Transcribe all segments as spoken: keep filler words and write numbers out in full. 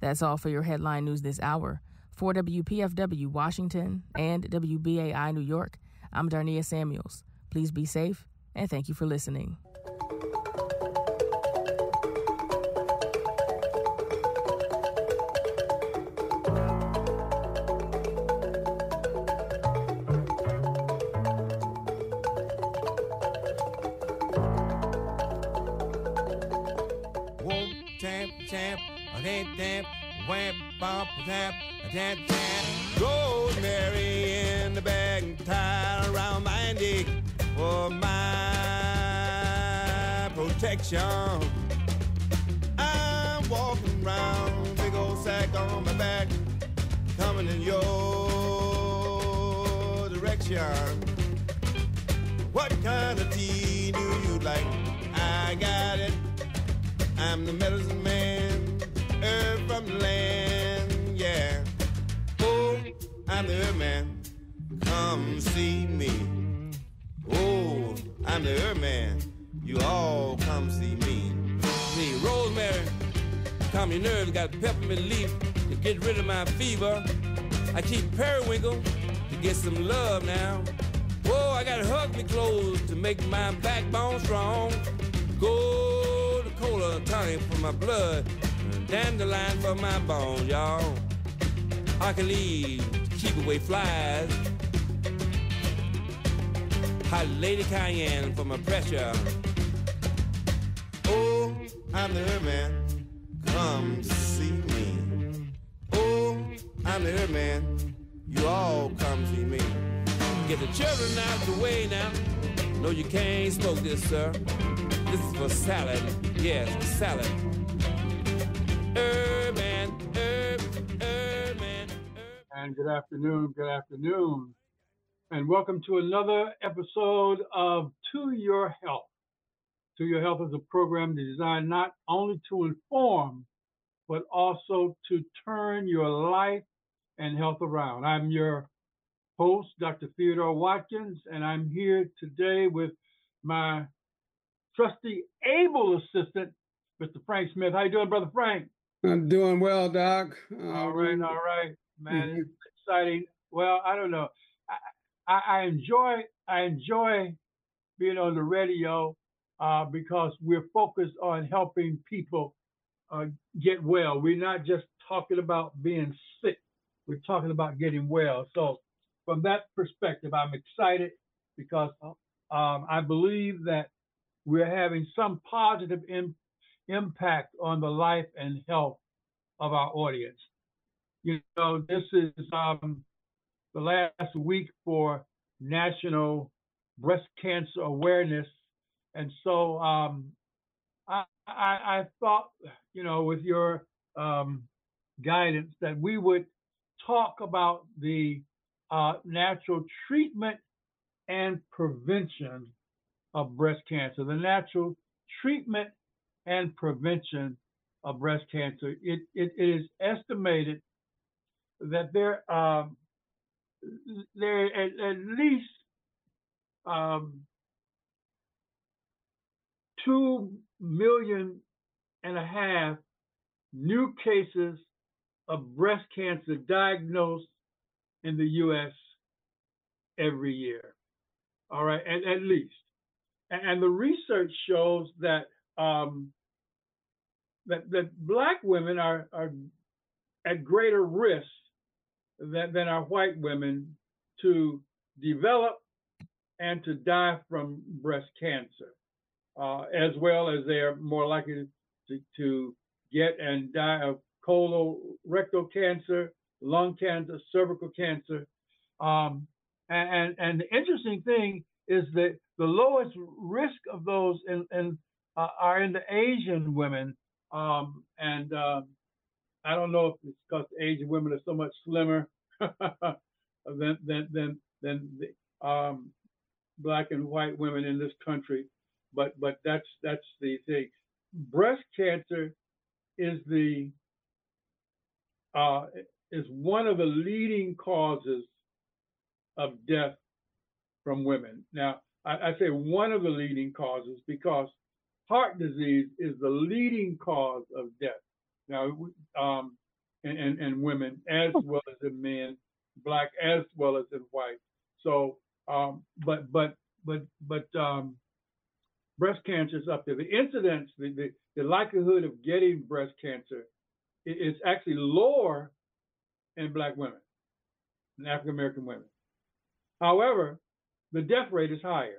That's all for your headline news this hour. For W P F W Washington and W B A I New York, I'm Darnia Samuels. Please be safe, and thank you for listening. Rosemary in the bag and tied around my neck for my protection. I'm walking around, big old sack on my back, coming in your direction. What kind of tea do you like? I got it. I'm the medicine man, herb from the land, yeah. Oh, I'm the herb man, come see me. Oh, I'm the herb man, you all come see me. See, rosemary, calm your nerves, got peppermint leaf to get rid of my fever. I keep periwinkle to get some love now. Whoa, I got hug me clothes to make my backbone strong. Gold cola tonic for my blood, dandelion for my bones, y'all. Alkali to keep away flies. Hot lady cayenne for my pressure. Oh, I'm the herb man, come see me. Oh, I'm the herb man, you all come see me. Get the children out the way now. No, you can't smoke this, sir. This is for salad. Yes, salad. Herb man, herb, herb man, herb. And good afternoon, good afternoon. And welcome to another episode of To Your Health. To Your Health is a program designed not only to inform, but also to turn your life and health around. I'm your host, Doctor Theodore Watkins, and I'm here today with my trusty, able assistant, Mister Frank Smith. How you doing, Brother Frank? I'm doing well, Doc. Uh, all right, all right, man. Mm-hmm. It's exciting. Well, I don't know. I, I, I enjoy I enjoy being on the radio uh, because we're focused on helping people uh, get well. We're not just talking about being sick. We're talking about getting well. So from that perspective, I'm excited because um, I believe that we're having some positive in, impact on the life and health of our audience. You know, this is um, the last week for National Breast Cancer Awareness. And so um, I, I, I thought, you know, with your um, guidance that we would talk about the uh, natural treatment and prevention of breast cancer. The natural treatment and prevention of breast cancer. It, it, it is estimated that there, um, there at, at least um, two million and a half new cases of breast cancer diagnosed in the U S every year. All right, at, at least. And, and the research shows that um, that, that Black women are, are at greater risk than, than our white women to develop and to die from breast cancer, uh, as well as they are more likely to, to get and die of colorectal cancer, lung cancer, cervical cancer. Um, and, and, and the interesting thing is that the lowest risk of those in, in, uh, are in the Asian women. Um, and uh, I don't know if it's because Asian women are so much slimmer than, than, than, than the, um, Black and white women in this country, but but that's that's the thing. Breast cancer is the uh, is one of the leading causes of death from women. Now, I, I say one of the leading causes because heart disease is the leading cause of death. Now, um, and, and, and women as well as in men, black as well as in white. So, um, but but but but um, breast cancer is up there. The incidence, the, the, the likelihood of getting breast cancer is actually lower in black women, in African American women. However, the death rate is higher.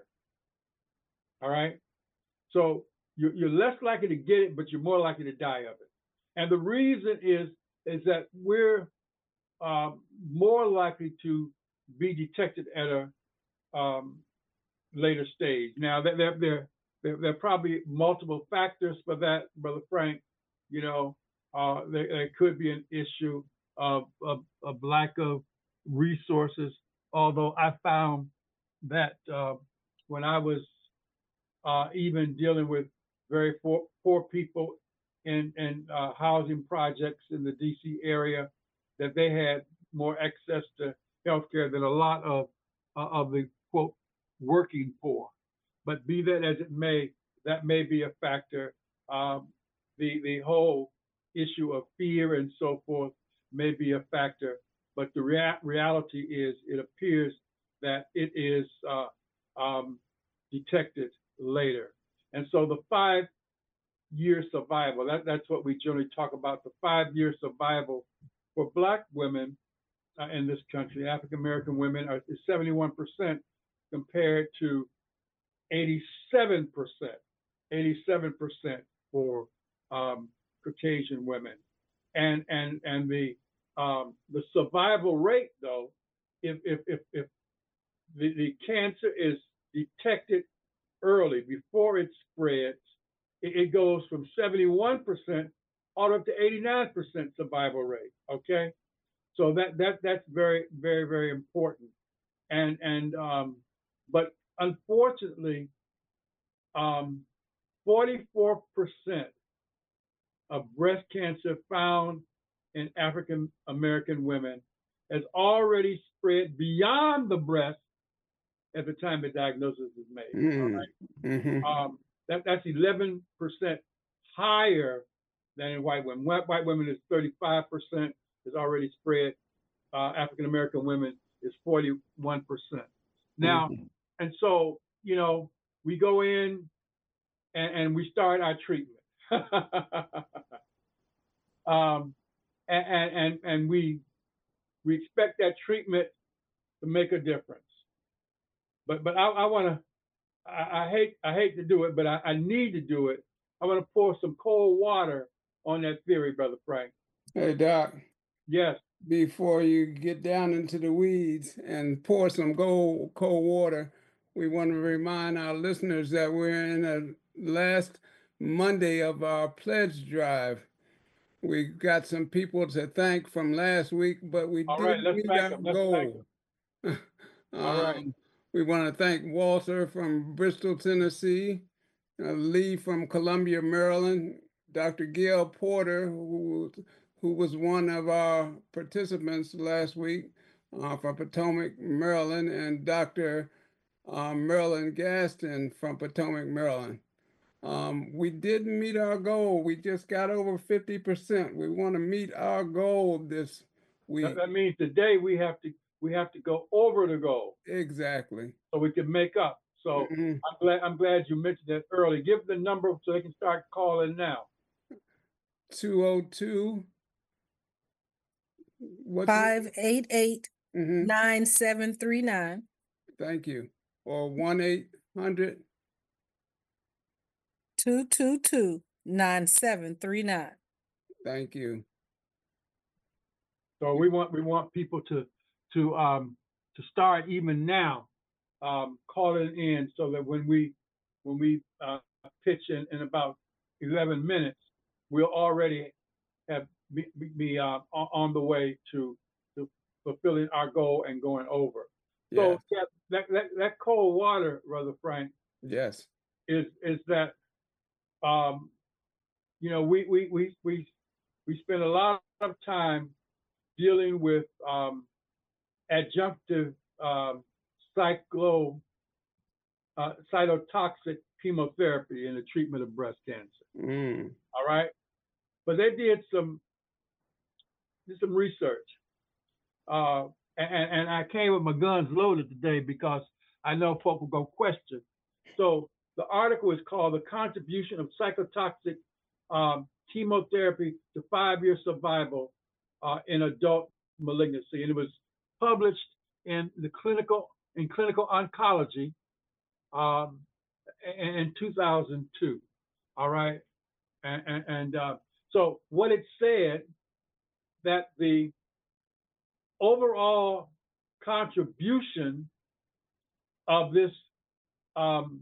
All right. So you're, you're less likely to get it, but you're more likely to die of it. And the reason is is that we're um, more likely to be detected at a um, later stage. Now, there, there, there, there, there are probably multiple factors for that, Brother Frank. You know, uh, there, there could be an issue of, of, of lack of resources, although I found that uh, when I was uh, even dealing with very poor, poor people in, in uh, housing projects in the D C area, that they had more access to healthcare than a lot of uh, of the quote working poor. But be that as it may, that may be a factor. Um, the the whole issue of fear and so forth may be a factor. But the rea- reality is, it appears that it is uh, um, detected later. And so the five-year survival, that, that's what we generally talk about, the five-year survival for Black women uh, in this country, African-American women, are, is seventy-one percent compared to eighty-seven percent, eighty-seven percent for um, Caucasian women. And, and, and the, um, the survival rate, though, if, if, if, if the, the cancer is detected early, before it spreads, it, it goes from seventy-one percent all up to eighty-nine percent survival rate. Okay, so that that that's very very very important. And and um, but unfortunately, um, forty-four percent of breast cancer found in African American women has already spread beyond the breast at the time the diagnosis is made. Mm. All right. Mm-hmm. Um, that, that's eleven percent higher than in white women. White, white women is thirty-five percent is already spread. Uh, African American women is forty-one percent. Now, Mm-hmm. and so, you know, we go in and, and we start our treatment. um, and, and, and we, we expect that treatment to make a difference. But, but I, I want to, I, I hate I hate to do it, but I, I need to do it. I want to pour some cold water on that theory, Brother Frank. Hey, Doc, Yes. before you get down into the weeds and pour some cold, cold water, we want to remind our listeners that we're in the last Monday of our pledge drive. We got some people to thank from last week, but we All right, didn't let's meet thank our them. Let's thank goal. them. All right. Um, we want to thank Walter from Bristol, Tennessee, uh, Lee from Columbia, Maryland, Doctor Gail Porter, who, who was one of our participants last week uh, from Potomac, Maryland, and Doctor Uh, Marilyn Gaston from Potomac, Maryland. Um, we didn't meet our goal. We just got over fifty percent. We want to meet our goal this week. That, that means today we have to we have to go over the goal Exactly. so we can make up. So Mm-hmm. I'm glad I'm glad you mentioned that early. Give the number so they can start calling now. two oh two. What's five eight eight, mm-hmm. nine seven three nine. Thank you. Or one eight hundred. two two two, nine seven three nine. Thank you. So we want we want people to to um to start even now um calling in so that when we when we uh, pitch in, in about eleven minutes, we'll already have be, be uh, on the way to to fulfilling our goal and going over. So Yes. that, that that that cold water, Brother Frank, Yes. is is that um you know we we we we we spend a lot of time dealing with um, adjunctive um, cyclo, uh, cytotoxic chemotherapy in the treatment of breast cancer. Mm. All right, but they did some did some research, uh, and, and I came with my guns loaded today because I know folk will go question. So the article is called "The Contribution of Cytotoxic um, Chemotherapy to Five-Year Survival uh, in Adult Malignancy," and it was published in the clinical in clinical oncology um, in, in two thousand two. All right, and, and, and uh, so what it said that the overall contribution of this um,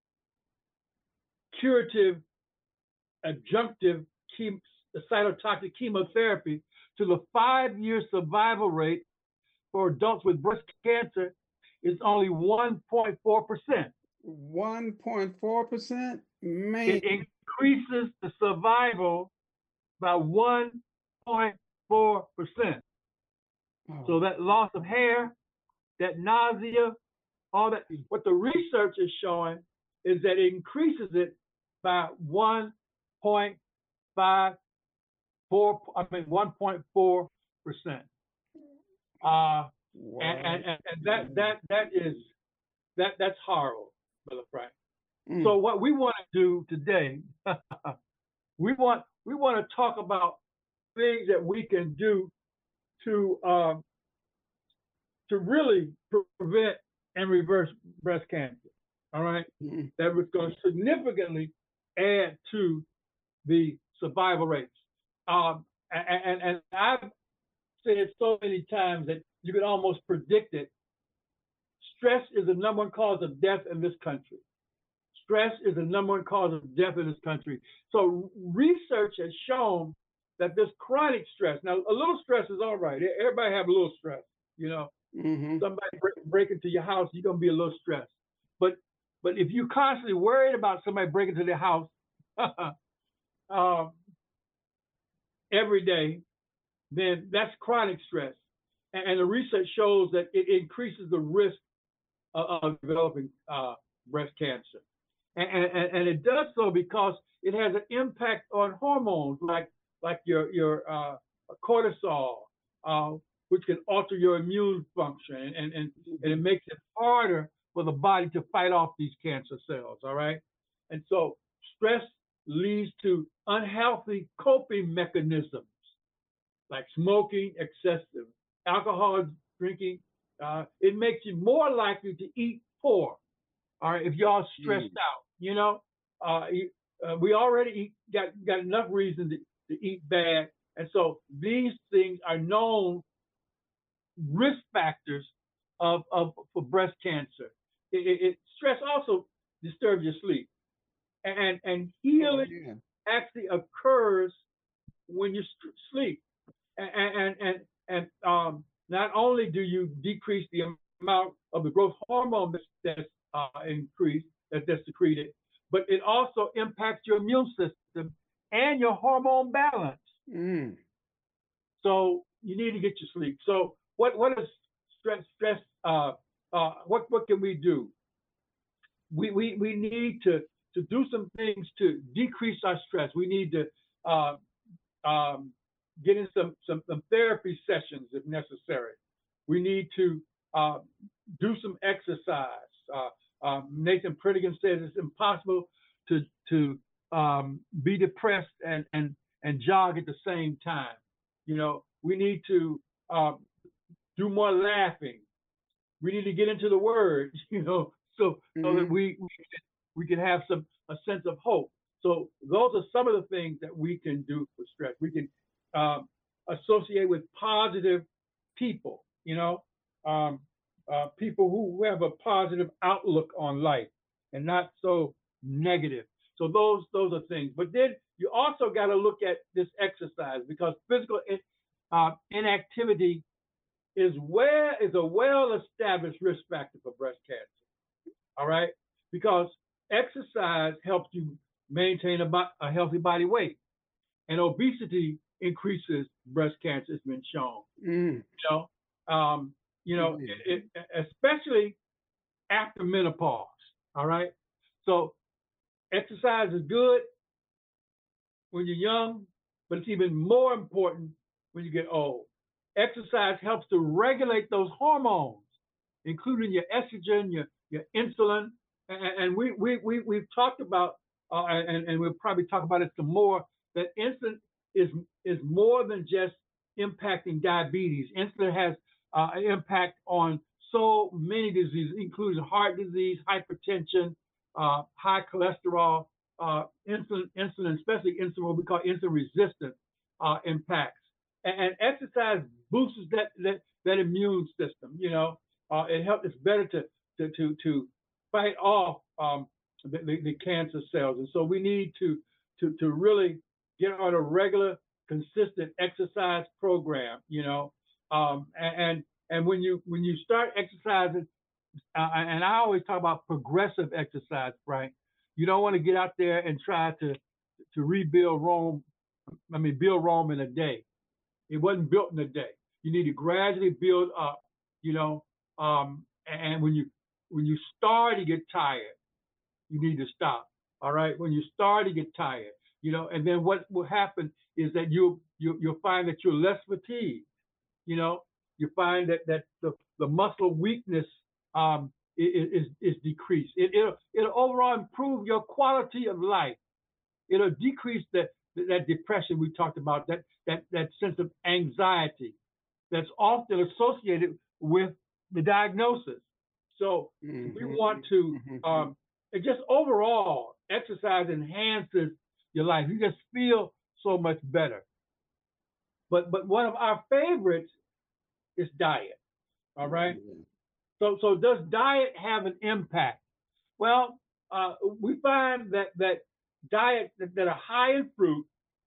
curative adjunctive chem- cytotoxic chemotherapy to the five-year survival rate for adults with breast cancer is only one point four percent. one point four percent? Man. It increases the survival by one point four percent. Oh. So that loss of hair, that nausea, all that, what the research is showing is that it increases it by one point five four, I mean one point four percent. Uh, Wow. and, and, and that that that is that that's horrible, Brother Frank. Mm. So what we want to do today, we want we want to talk about things that we can do to um, to really prevent and reverse breast cancer. All right, Mm-hmm. that was going to significantly add to the survival rates. Um, and, and, and I've said so many times that you can almost predict it. Stress is the number one cause of death in this country. Stress is the number one cause of death in this country. So research has shown that this chronic stress, now a little stress is all right. Everybody have a little stress, you know. Mm-hmm. Somebody break, break into your house, you're gonna be a little stressed. But but if you're constantly worried about somebody breaking into their house um, every day, then that's chronic stress. And, and the research shows that it increases the risk of, of developing uh, breast cancer. And, and, and it does so because it has an impact on hormones like like your your uh, cortisol, uh, which can alter your immune function, and, and, and it makes it harder for the body to fight off these cancer cells, all right? And so stress leads to unhealthy coping mechanisms like smoking, excessive alcohol drinking. Uh, it makes you more likely to eat poor, all right, if y'all stressed mm. out, you know? Uh, uh, we already eat, got, got enough reason to, to eat bad. And so these things are known risk factors of, of for breast cancer. It, it, it, stress also disturbs your sleep, and and healing oh, yeah. actually occurs when you st- sleep, and and and and um, not only do you decrease the amount of the growth hormone that's, that's uh, increased, that, that's secreted, but it also impacts your immune system and your hormone balance. Mm. So you need to get your sleep. So what what is stress? Stress. Uh, uh, what what can we do? We we we need to to do some things to decrease our stress. We need to uh, um, get in some, some some therapy sessions if necessary. We need to uh, do some exercise. Uh, uh, Nathan Pritikin says it's impossible to to um, be depressed and and and jog at the same time. You know, we need to uh, do more laughing. We need to get into the Word, you know, so mm-hmm. so that we we can, we can have some a sense of hope. So those are some of the things that we can do for stress. We can um, associate with positive people, you know, um, uh, people who have a positive outlook on life and not so negative. So those those are things. But then you also got to look at this exercise, because physical in, uh, inactivity is where is a well-established risk factor for breast cancer. All right, because exercise helps you maintain a, a healthy body weight, and obesity increases breast cancer. It's been shown. Mm. You know, um, you know, mm. it, it, especially after menopause. All right, so exercise is good when you're young, but it's even more important when you get old. Exercise helps to regulate those hormones, including your estrogen, your, your insulin. And, and we, we, we, we've talked about, uh, and, and we'll probably talk about it some more, that insulin is, is more than just impacting diabetes. Insulin has uh, an impact on so many diseases, including heart disease, hypertension, uh, high cholesterol, uh, insulin, insulin, especially insulin, what we call insulin resistant uh, impacts. And, and exercise boosts that, that that immune system. You know, uh, it helps. It's better to to to to fight off um, the, the, the cancer cells. And so we need to to to really get on a regular, consistent exercise program. You know, um, and, and and when you when you start exercising, uh, and I always talk about progressive exercise, right? You don't want to get out there and try to to rebuild Rome. I mean, build Rome in a day. It wasn't built in a day. You need to gradually build up, you know. Um, and when you when you start to get tired, you need to stop. All right. When you start to get tired, you know, and then what will happen is that you you you'll find that you're less fatigued. You know, you find that that the, the muscle weakness um, is, is is decreased. It, it'll it'll overall improve your quality of life. It'll decrease that that depression we talked about, that that that sense of anxiety that's often associated with the diagnosis. So mm-hmm. we want to um, it just overall exercise enhances your life. You just feel so much better. But but one of our favorites is diet. All right. Mm-hmm. So so does diet have an impact? Well, uh, we find that that diets that, that are high in fruit,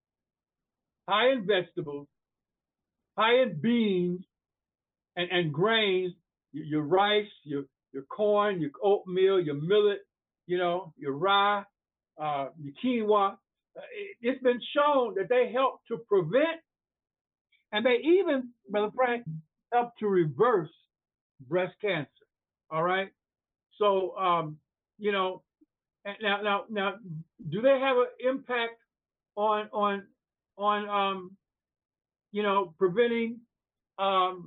high in vegetables, high in beans and, and grains, your, your rice, your your corn, your oatmeal, your millet, you know, your rye, uh, your quinoa. Uh, it, it's been shown that they help to prevent, and they even, Brother Frank, help to reverse breast cancer. All right. So, um, you know, now, now, now, do they have an impact on, on, on, um, you know, preventing um,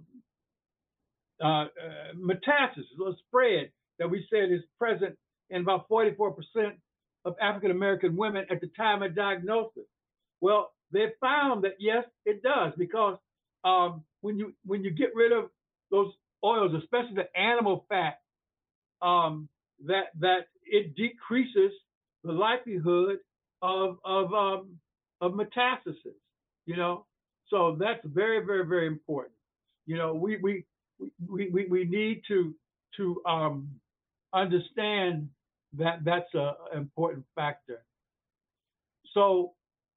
uh, uh, metastasis or spread that we said is present in about forty-four percent of African American women at the time of diagnosis? Well, they found that yes, it does, because um, when you when you get rid of those oils, especially the animal fat, um, that that it decreases the likelihood of of um, of metastasis. You know, so that's very very very important. You know, we we we we, we need to to um, understand that that's a, an important factor. So,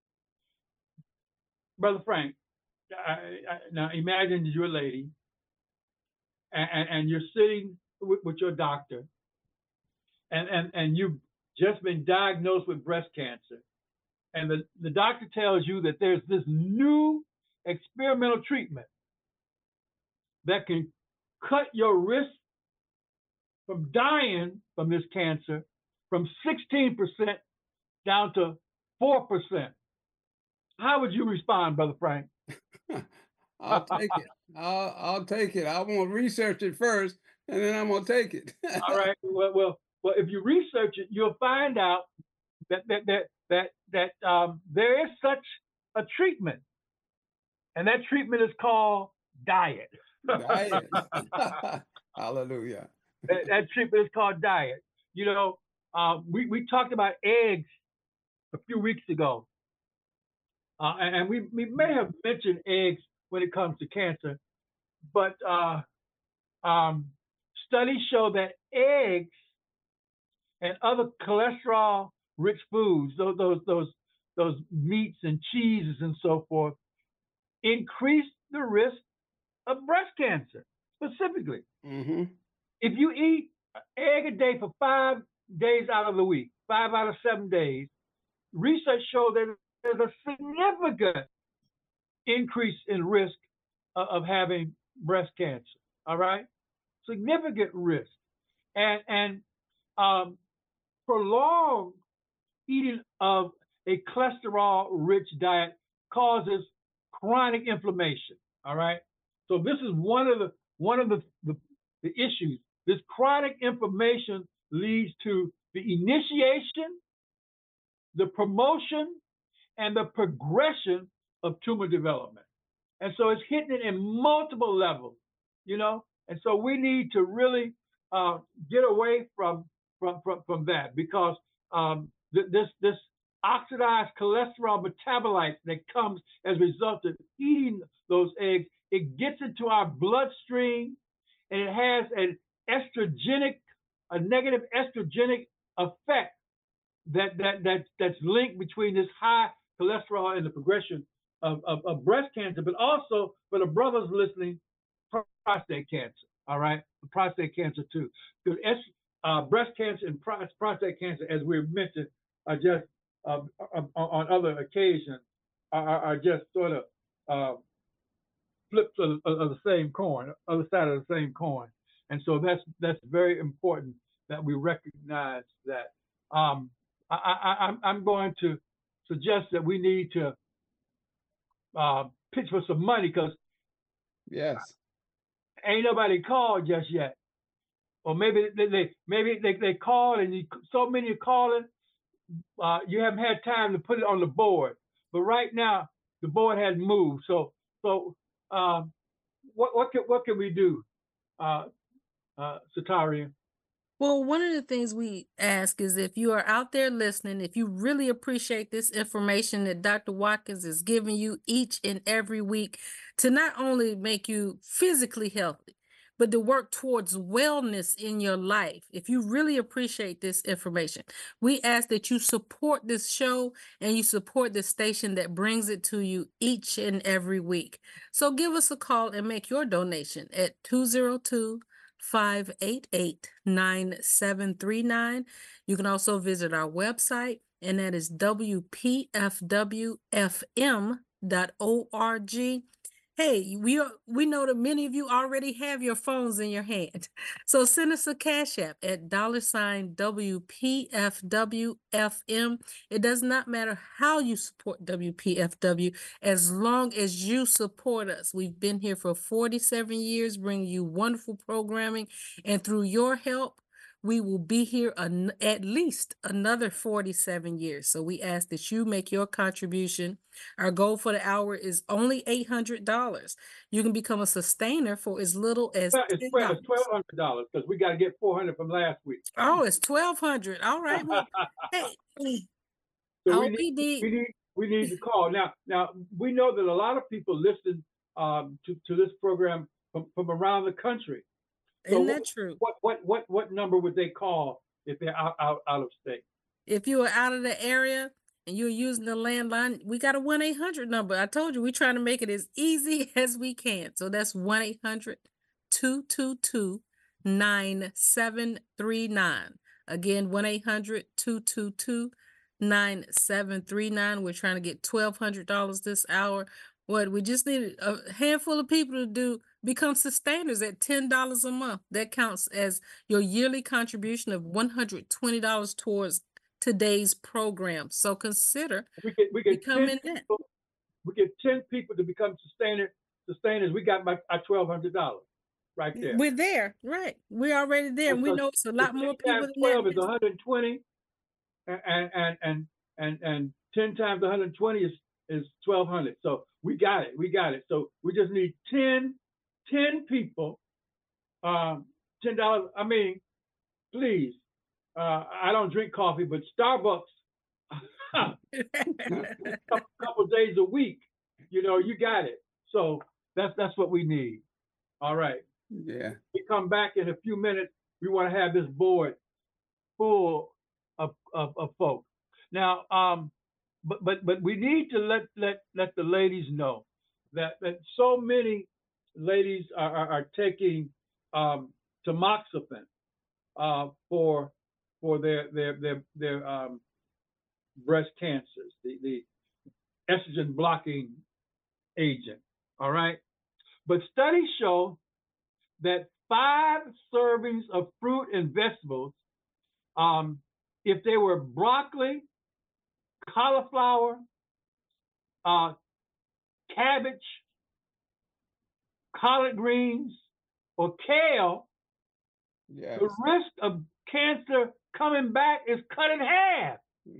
Brother Frank, I, I, now imagine you're a lady and, and you're sitting with, with your doctor, and, and, and you've just been diagnosed with breast cancer. And the, the doctor tells you that there's this new experimental treatment that can cut your risk from dying from this cancer from sixteen percent down to four percent. How would you respond, Brother Frank? I'll take it. I'll, I'll take it. I want to research it first, and then I'm going to take it. All right. Well, well, well, if you research it, you'll find out that that that that that um, there is such a treatment, and that treatment is called diet. Diet. Hallelujah. That, that treatment is called diet. You know, uh, we we talked about eggs a few weeks ago, uh, and, and we we may have mentioned eggs when it comes to cancer, but uh, um, studies show that eggs and other cholesterol-rich foods, those those those those meats and cheeses and so forth, increase the risk of breast cancer specifically. Mm-hmm. If you eat an egg a day for five days out of the week, five out of seven days, research shows that there's a significant increase in risk of, of having breast cancer. All right, significant risk, and and um, prolonged eating of a cholesterol-rich diet causes chronic inflammation. All right. So this is one of the one of the, the, the issues. This chronic inflammation leads to the initiation, the promotion, and the progression of tumor development. And so it's hitting it in multiple levels, you know. And so we need to really uh, get away from from from, from that, because um, th- this this oxidized cholesterol metabolite that comes as a result of eating those eggs, it gets into our bloodstream, and it has an estrogenic, a negative estrogenic effect that that that that's linked between this high cholesterol and the progression of, of, of breast cancer, but also for the brothers listening, prostate cancer. All right, prostate cancer too. Because uh, breast cancer and prostate cancer, as we've mentioned, are just uh, on other occasions are, are just sort of uh, flips of, of the same coin, other side of the same coin. And so that's that's very important that we recognize that. Um, I, I, I'm I'm going to suggest that we need to uh, pitch for some money, because yes, ain't nobody called just yet. Or maybe they, they maybe they, they called and you, so many are calling, uh, you haven't had time to put it on the board. But right now the board has moved. So so um, what what can what can we do, uh, uh, Sataria? Well, one of the things we ask is, if you are out there listening, if you really appreciate this information that Doctor Watkins is giving you each and every week to not only make you physically healthy, but to work towards wellness in your life. If you really appreciate this information, we ask that you support this show and you support the station that brings it to you each and every week. So give us a call and make your donation at two oh two, five eight eight, nine seven three nine. You can also visit our website, and that is w p f w f m dot org. Hey, we are, we know that many of you already have your phones in your hand. So send us a cash app at dollar sign W P F W F M. It does not matter how you support W P F W, as long as you support us. We've been here for forty-seven years, bringing you wonderful programming, and through your help, we will be here an, at least another forty-seven years. So we ask that you make your contribution. Our goal for the hour is only eight hundred dollars. You can become a sustainer for as little as Well, it's ten twelve dollars. it's twelve hundred dollars, because we got to get four hundred from last week. Oh, it's twelve hundred. All right. Well, hey, So all we need, we we need, need we need to call now. Now we know that a lot of people listen um, to to this program from, from around the country. So isn't what, that true? what what what what number would they call if they're out out, out of state? If you are out of the area and you're using the landline, we got a one eight hundred number. I told you, we're trying to make it as easy as we can. So that's one eight hundred, two two two, nine seven three nine. Again, one eight hundred, two two two, nine seven three nine. We're trying to get twelve hundred dollars this hour. What we just need a handful of people to do, become sustainers at ten dollars a month. That counts as your yearly contribution of one hundred twenty dollars towards today's program. So consider We get we get ten becoming that. people, we get ten people to become sustainer sustainers. We got my our twelve hundred dollars right there. We're there, right? We're already there, and we know it's a lot more people than twelve that. is one hundred twenty, and and and and and ten times one hundred twenty is is twelve hundred. So we got it, we got it. So we just need ten, ten people, um, ten dollars. I mean, please. Uh, I don't drink coffee, but Starbucks, a couple days a week, you know, you got it. So that's that's what we need. All right. yeah. We come back in a few minutes. We want to have this board full of, of, of folks. Now, um, but but but we need to let let let the ladies know that that so many ladies are are, are taking um, tamoxifen uh, for for their their their their um, breast cancers, the the estrogen blocking agent. All right, but studies show that five servings of fruit and vegetables, um, if they were broccoli, cauliflower, uh, cabbage, collard greens, or kale, Yes. the risk of cancer coming back is cut in half.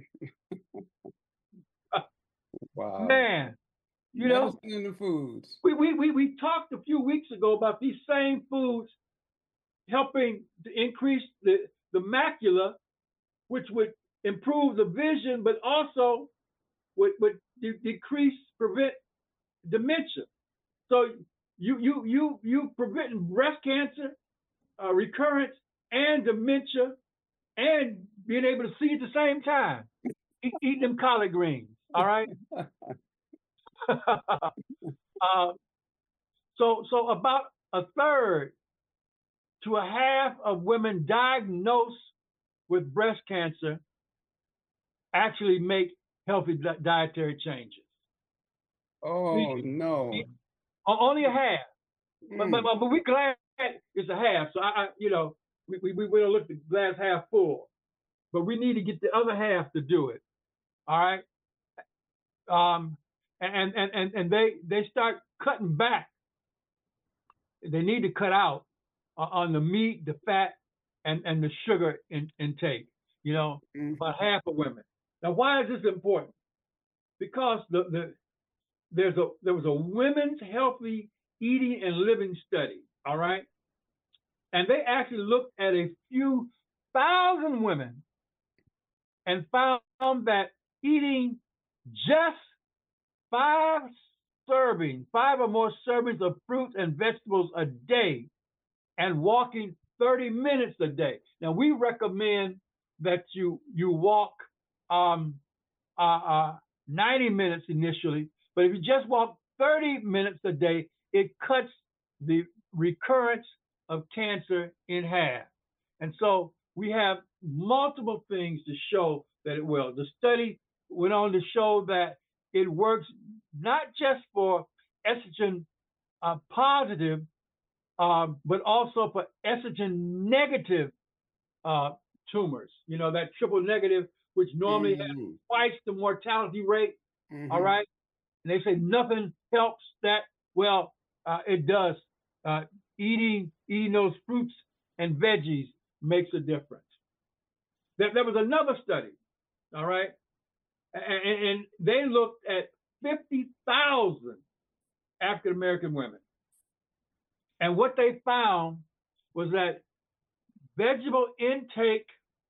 Wow. Man, you know, Medicine in the foods. we, we, we, we talked a few weeks ago about these same foods helping to increase the, the macula, which would improve the vision, but also would, would de- decrease, prevent dementia. So you you you you preventing breast cancer, uh, recurrence, and dementia, and being able to see at the same time. Eat, eating them collard greens. All right. uh, so so about a third to a half of women diagnosed with breast cancer actually make healthy di- dietary changes. Oh See, no. only a half. But, Mm. but, but, but we're glad it's a half. So, I, I you know, we, we, we will look at the glass half full. But we need to get the other half to do it. All right? Um, and, and, and, and they, they start cutting back. They need to cut out on the meat, the fat, and, and the sugar in, intake, you know, Mm. about half of women. Now, why is this important? Because the, the there's a there was a women's healthy eating and living study, all right? And they actually looked at a few thousand women and found that eating just five servings, five or more servings of fruits and vegetables a day and walking thirty minutes a day. Now, we recommend that you you walk um, uh, uh, ninety minutes initially, but if you just walk thirty minutes a day, it cuts the recurrence of cancer in half. And so we have multiple things to show that it will. The study went on to show that it works not just for estrogen uh, positive, um, but also for estrogen negative uh, tumors. You know, that triple negative, which normally has Mhm. twice the mortality rate. Mhm. All right. And they say nothing helps that. Well, uh, it does. Uh, eating eating those fruits and veggies makes a difference. There, there was another study, all right, and, and they looked at fifty thousand African American women, and what they found was that vegetable intake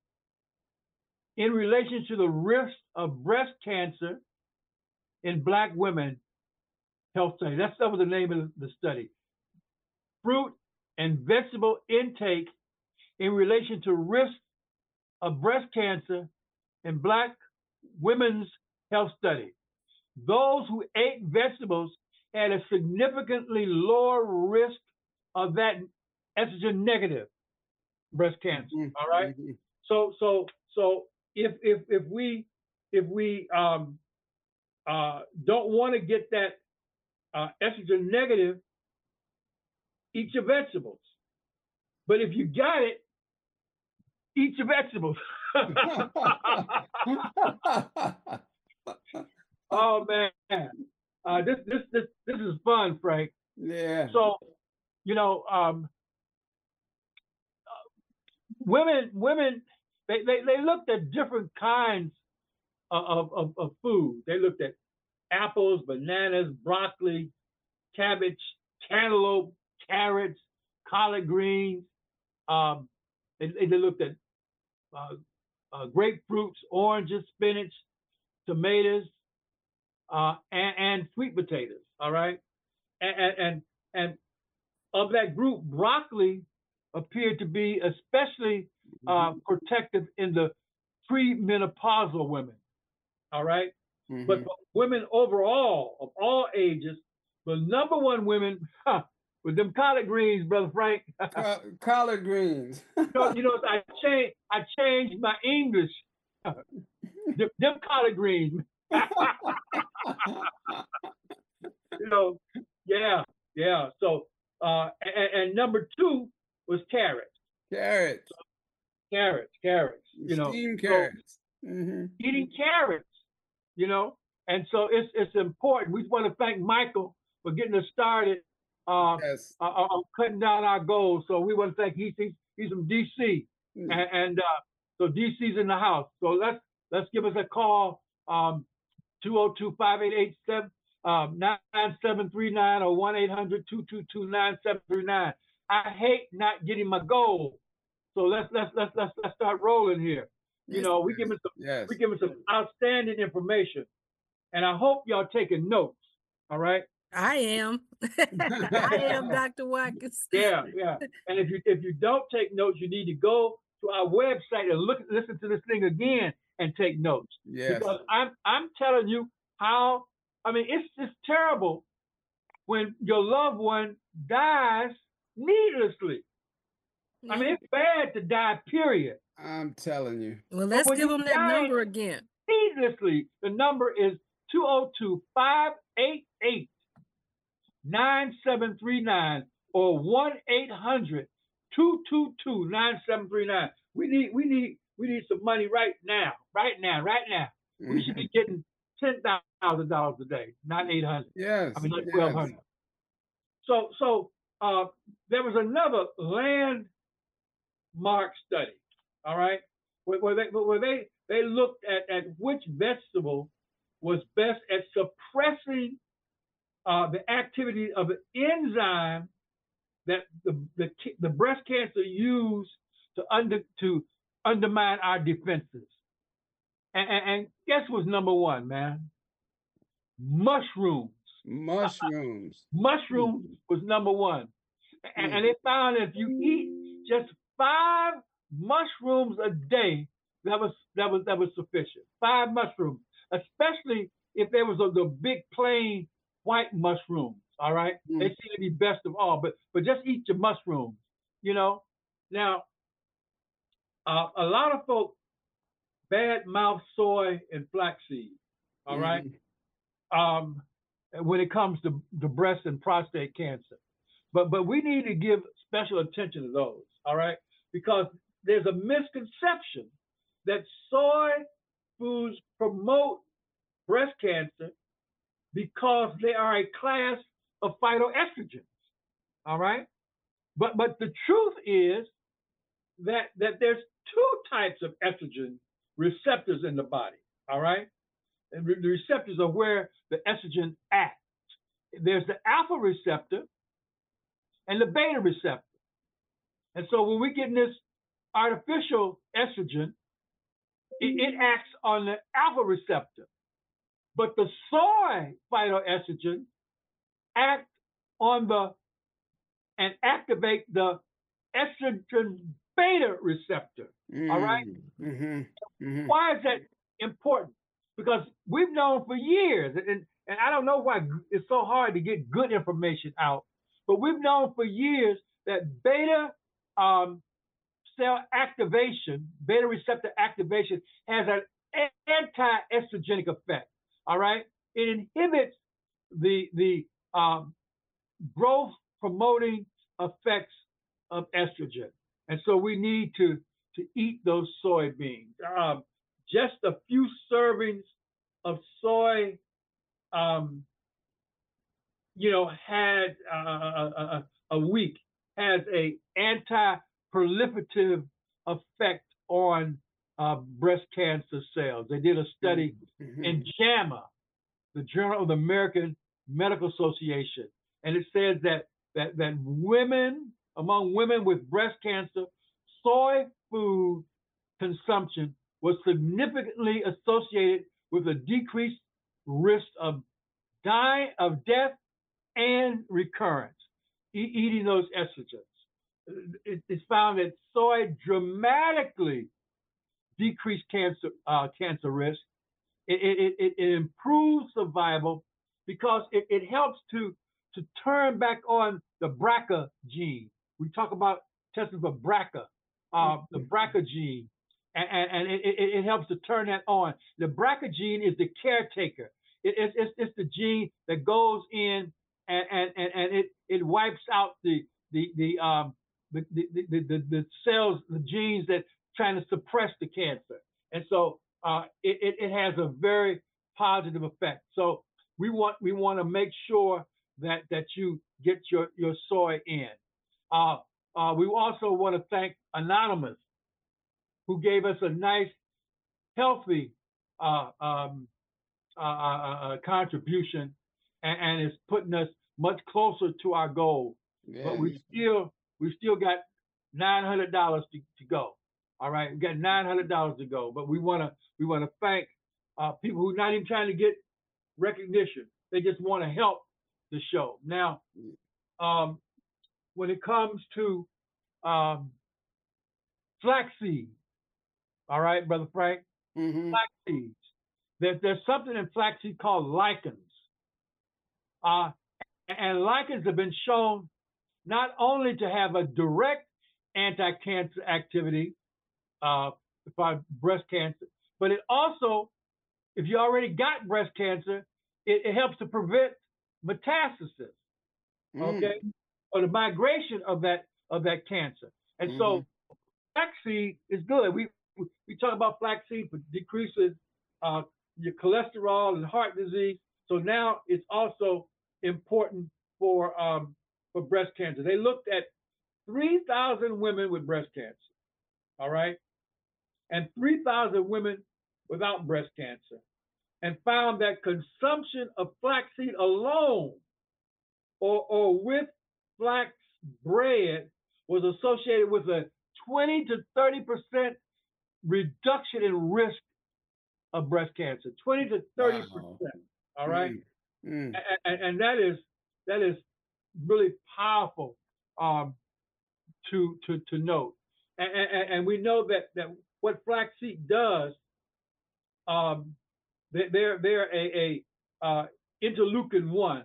in relation to the risk of breast cancer in Black women health study. That's that was the name of the study. Fruit and vegetable intake in relation to risk of breast cancer in Black women's health study. Those who ate vegetables had a significantly lower risk of that estrogen negative breast cancer. Mhm. All right. Mhm. So so so if if if we if we um, uh, don't want to get that uh, estrogen negative, eat your vegetables. But if you got it, eat your vegetables. Oh man, uh, this this this this is fun, Frank. Yeah. So, you know, um, women women they, they they looked at different kinds of, of of food. They looked at apples, bananas, broccoli, cabbage, cantaloupe, carrots, collard greens. Um, they, they looked at uh, uh, grapefruits, oranges, spinach, tomatoes, uh, and, and sweet potatoes. All right, and, and and of that group, broccoli appeared to be especially uh, protective in the premenopausal women. All right, Mhm. but for women overall of all ages, the number one women huh, with them collard greens, brother Frank. Co- collard greens. you know, you know, I changed I changed my English. them, them collard greens. you know, yeah, yeah. So, uh, and, and number two was carrots, Carrots. carrots, carrots. You know, Steamed so carrots. Mhm. eating carrots, you know, And so it's it's important. We want to thank Michael for getting us started uh, Yes. uh, on cutting down our goals. So we want to thank he's he's, he's from D C Mm. and, and uh, so D C's in the house. So let's let's give us a call um, two oh two, five eight eight, nine seven three nine or one eight hundred, two two two, nine seven three nine. I hate not getting my goal. So let's let's let's let's let's start rolling here. You know, we give them some Yes. we give them some outstanding information. And I hope y'all taking notes. All right. I am. I am, Doctor Watkins. Yeah, yeah. And if you if you don't take notes, you need to go to our website and look listen to this thing again and take notes. Yes. Because I'm I'm telling you how I mean it's just terrible when your loved one dies needlessly. I mean it's bad to die, period. I'm telling you. Well, let's when give you them that die- number again. Needlessly, the number is two oh two, five eight eight, nine seven three nine or one eight hundred, two two two, nine seven three nine. We need we need we need some money right now. Right now, right now. We should be getting ten thousand dollars a day, not eight hundred. Yes. I mean not yes. twelve hundred. So so uh there was another landmark study, all right, where, where they where they they looked at, at which vegetable was best at suppressing uh, the activity of an enzyme that the, the the breast cancer used to under to undermine our defenses. And, and, and guess what's number one, man? Mushrooms. Mushrooms. Mushrooms was number one. And, and they found that if you eat just five mushrooms a day, that was that was that was sufficient. Five mushrooms, especially if there was a, the big plain white mushrooms. All right, Mm. they seem to be best of all. But but just eat your mushrooms. You know. Now, uh, a lot of folks bad mouth soy and flaxseed. All Mhm. right. Um, when it comes to, to breast and prostate cancer, but but we need to give special attention to those. All right, because there's a misconception that soy foods promote breast cancer because they are a class of phytoestrogens. All right, but but the truth is that that there's two types of estrogen receptors in the body. All right, and re- the receptors are where the estrogen acts. There's the alpha receptor and the beta receptor. And so when we get this artificial estrogen, it, it acts on the alpha receptor. But the soy phytoestrogen act on the and activate the estrogen beta receptor. Mm. All right? Mm-hmm. Mm-hmm. Why is that important? Because we've known for years, and, and I don't know why it's so hard to get good information out, but we've known for years that beta um, cell activation, beta receptor activation has an anti-estrogenic effect. All right, it inhibits the the um, growth promoting effects of estrogen, and so we need to to eat those soybeans. Um, just a few servings of soy, um, you know, had uh, a, a, a week has a anti-proliferative effect on uh, breast cancer cells. They did a study Mm-hmm. in JAMA, the Journal of the American Medical Association, and it says that that that women among women with breast cancer, soy food consumption was significantly associated with a decreased risk of dying of death and recurrence. E- eating those estrogens, it, it's found that soy dramatically decreased cancer uh, cancer risk. It, it, it, it improves survival because it, it helps to to turn back on the B R C A gene. We talk about testing for B R C A, uh, the B R C A gene, and, and, and it, it, it helps to turn that on. The B R C A gene is the caretaker. It, it, it's, it's the gene that goes in and, and, and, and it, it wipes out the the the um the the, the, the, the cells, the genes that trying to suppress the cancer. And so uh, it, it, it has a very positive effect. So we want we want to make sure that that you get your your soy in. Uh, uh, we also want to thank Anonymous, who gave us a nice, healthy uh, um, uh, uh, uh, contribution, and, and is putting us much closer to our goal. Yeah. But we still we still got nine hundred dollars to, to go. All right, we got nine hundred dollars to go. But we wanna we wanna thank uh, people who are not even trying to get recognition. They just want to help the show. Now, um, when it comes to um, flaxseed, all right, Brother Frank, Mm-hmm. flax seeds. There, there's something in flaxseed called lichens. Uh, and lichens have been shown not only to have a direct anti-cancer activity uh, for breast cancer, but it also, if you already got breast cancer, it, it helps to prevent metastasis, okay, Mm. or the migration of that of that cancer. And Mm-hmm. so flaxseed is good. We we talk about flaxseed for decreases uh, your cholesterol and heart disease. So now it's also important for um, for breast cancer. They looked at three thousand women with breast cancer, all right, and three thousand women without breast cancer, and found that consumption of flaxseed alone or, or with flax bread was associated with a twenty to thirty percent reduction in risk of breast cancer, twenty to thirty percent. Wow. All right. Mm. Mm. And, and that is that is really powerful um, to to to note. And, and, and we know that that what flaxseed does, um, they- they're they're a, a uh, interleukin one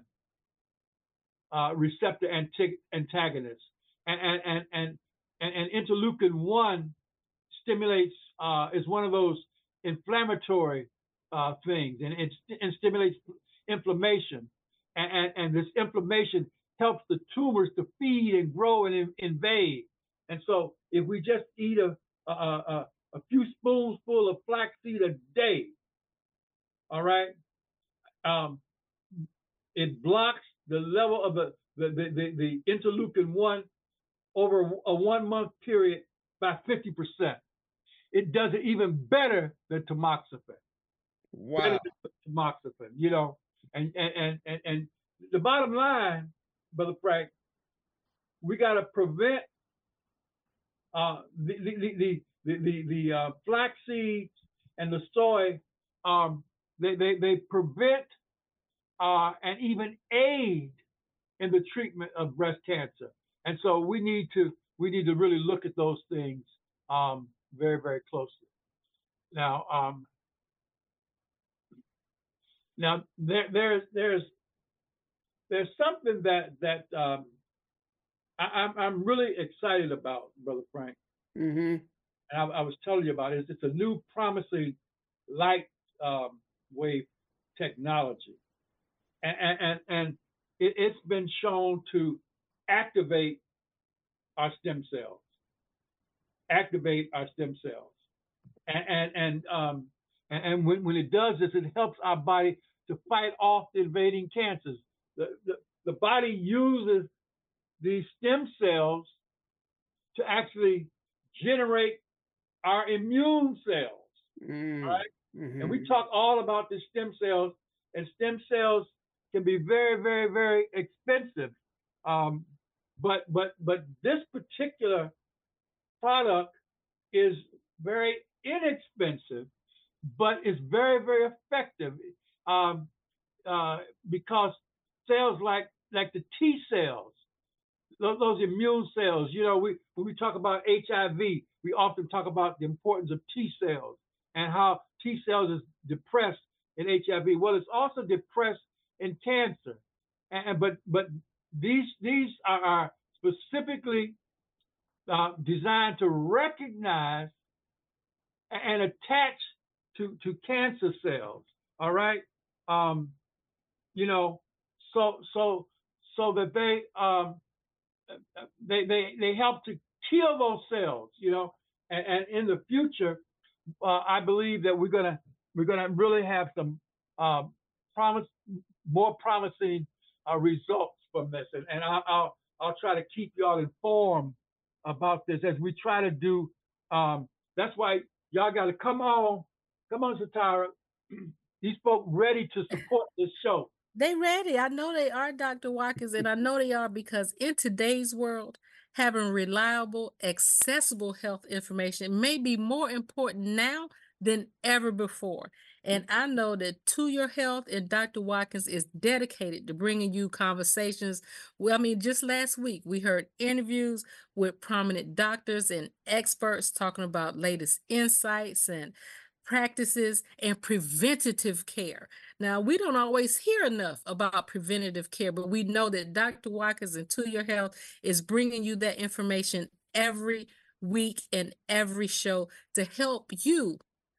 uh, receptor anti- antagonist, and and and and and, and interleukin one stimulates uh, is one of those inflammatory uh, things, and it, it stimulates inflammation, and, and, and this inflammation helps the tumors to feed and grow and in, invade. And so, if we just eat a a, a a few spoonfuls of flaxseed a day, all right, um, it blocks the level of the the, the, the, the interleukin one over a one month period by fifty percent. It does it even better than tamoxifen. Wow. Better than tamoxifen, you know. And and, and and the bottom line, Brother Frank, we got to prevent uh, the the the the the, the uh, flaxseed and the soy. Um, they they they prevent uh, and even aid in the treatment of breast cancer. And so we need to we need to really look at those things um, very very closely. Now, um, now there, there's there's there's something that that um, I, I'm I'm really excited about, Brother Frank. Mm-hmm. And I, I was telling you about it. It's, it's a new promising light um, wave technology, and and and, and it, it's been shown to activate our stem cells, activate our stem cells, and and and um, and, and when, when it does this, it helps our body to fight off the invading cancers. The, the, the body uses these stem cells to actually generate our immune cells, Mm. right? Mm-hmm. And we talk all about the stem cells, and stem cells can be very, very, very expensive. Um, but but but this particular product is very inexpensive, but it's very, very effective um, uh, because cells like like the T cells, those, those immune cells. You know, we when we talk about H I V, we often talk about the importance of T cells and how T cells is depressed in H I V. Well, it's also depressed in cancer, and but but these these are, are specifically uh, designed to recognize and attach to, to cancer cells. All right. Um, you know, so so so that they um, they they they help to kill those cells. You know, and, and in the future, uh, I believe that we're gonna we're gonna really have some um, promise more promising uh, results from this, and, and I'll, I'll I'll try to keep y'all informed about this as we try to do. Um, that's why y'all got to come on, come on, Satara. These folks ready to support this show. They ready. I know they are, Doctor Watkins, and I know they are because in today's world, having reliable, accessible health information may be more important now than ever before. And I know that To Your Health and Doctor Watkins is dedicated to bringing you conversations. Well, I mean, just last week, we heard interviews with prominent doctors and experts talking about latest insights and practices and preventative care. Now, we don't always hear enough about preventative care, but we know that Doctor Watkins and To Your Health is bringing you that information every week and every show to help you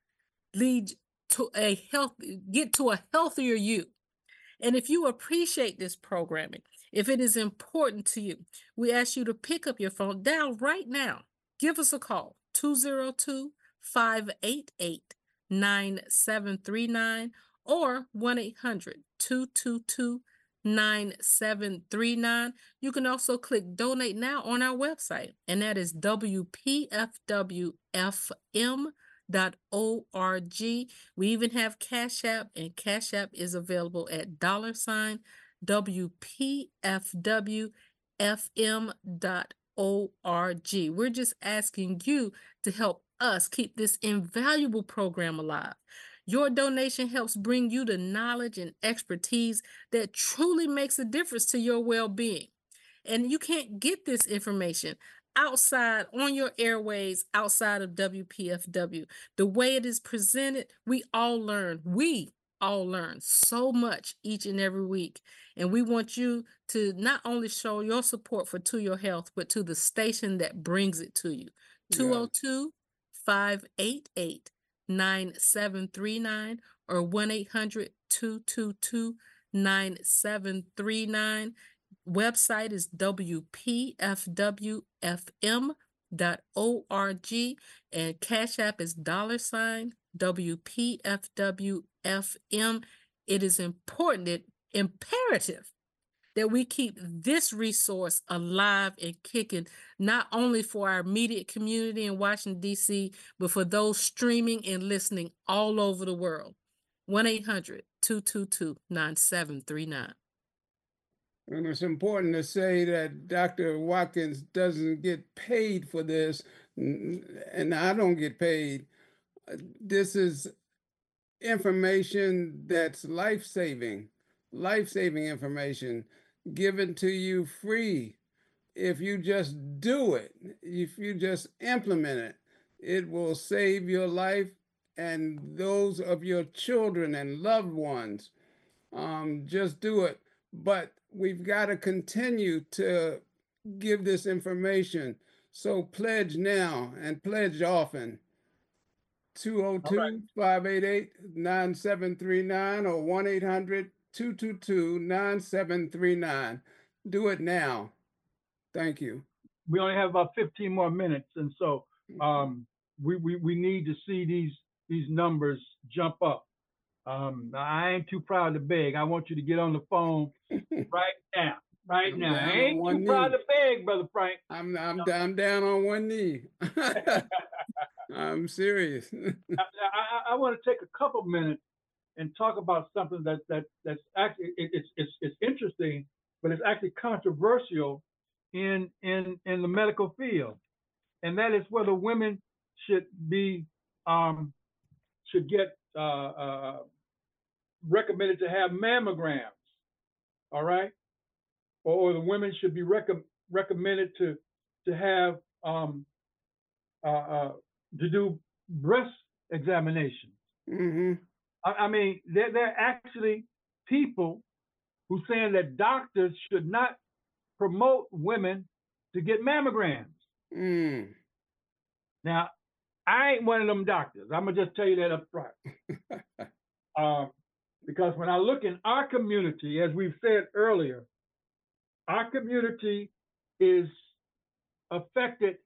lead to a health, get to a healthier you. And if you appreciate this programming, if it is important to you, we ask you to pick up your phone, dial right now. Give us a call, two oh two, five eight eight, nine seven three nine or one eight hundred, two two two, nine seven three nine. You can also click donate now on our website, and that is W P F W F M dot org. We even have Cash App, and Cash App is available at dollar sign W P F W F M dot org. We're just asking you to help us keep this invaluable program alive. Your donation helps bring you the knowledge and expertise that truly makes a difference to your well-being. And you can't get this information outside on your airways, outside of W P F W. The way it is presented, we all learn. We all learn so much each and every week. And we want you to not only show your support for To Your Health, but to the station that brings it to you. two oh two, five eight eight, nine seven three nine or one eight hundred, two two two, nine seven three nine. Website is W P F W F M dot org, and Cash App is dollar sign W P F W F M. It is important, it, imperative that we keep this resource alive and kicking, not only for our immediate community in Washington, D C, but for those streaming and listening all over the world. one eight hundred, two two two, nine seven three nine. And it's important to say that Doctor Watkins doesn't get paid for this, and I don't get paid. This is information that's life-saving, life-saving information given to you free. If you just do it, if you just implement it, it will save your life and those of your children and loved ones. Um, just do it. But we've got to continue to give this information. So pledge now and pledge often. two oh two, five eight eight, nine seven three nine or one eight hundred, two two two, nine seven three nine. Do it now. Thank you. We only have about fifteen more minutes, and so um, we, we we need to see these these numbers jump up. Um, I ain't too proud to beg. I want you to get on the phone right now, right I'm now. I down on ain't one too proud knee. to beg, Brother Frank. I'm I'm, I'm down on one knee. I'm serious. I, I, I want to take a couple minutes and talk about something that that that's actually it, it's it's it's interesting, but it's actually controversial in in in the medical field, and that is whether women should be um, should get uh, uh, recommended to have mammograms, all right, or, or the women should be rec- recommended to to have um, uh, uh, to do breast examinations. Mm-hmm. I, I mean, there there are actually people who saying that doctors should not promote women to get mammograms. Mm. Now, I ain't one of them doctors. I'm gonna just tell you that up front. um, because when I look in our community, as we've said earlier, our community is affected